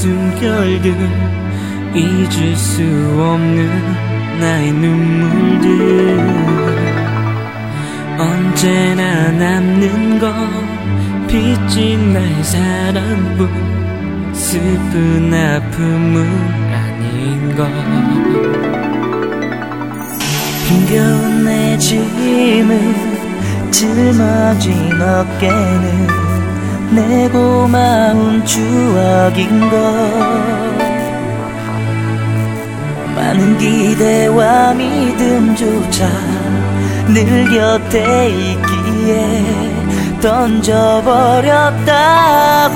숨결들 잊을 수 없는 나의 눈물들 언제나 남는 건 빚진 나의 사랑뿐 슬픈 아픔은 아닌 것 힘겨운 내 짐은 짊어진 어깨는 내 고마운 추억인 것 많은 기대와 믿음조차 늘 곁에 있기에 던져버렸다고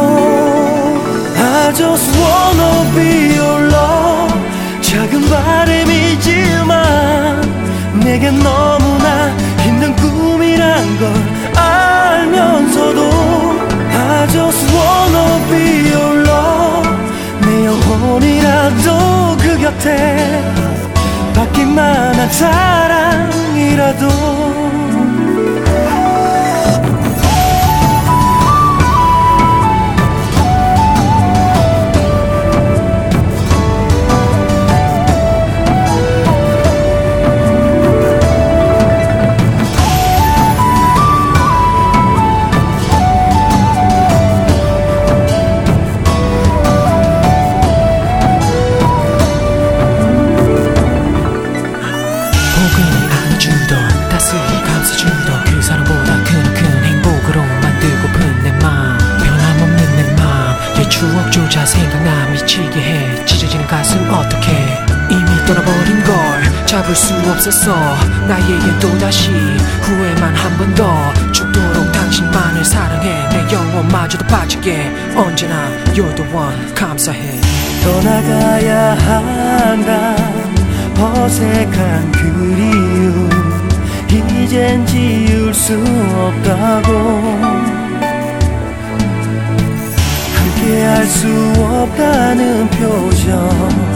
I just wanna be your love 작은 바람이지만 내겐 너무나 힘든 꿈이란 걸 알면서도 I just wanna be your love 내 영혼이라도 그 곁에 받기만 한 사랑이라도 추억조차 생각나 미치게 해 찢어지는 가슴 어떡해 이미 떠나버린 걸 잡을 수 없었어 나에겐 또다시 후회만 한 번 더 죽도록 당신만을 사랑해 내 영혼마저도 빠지게 언제나 You're the one 감사해 떠나가야 한다 어색한 그리움 이젠 지울 수 없다고 함께할 수 없다는 표정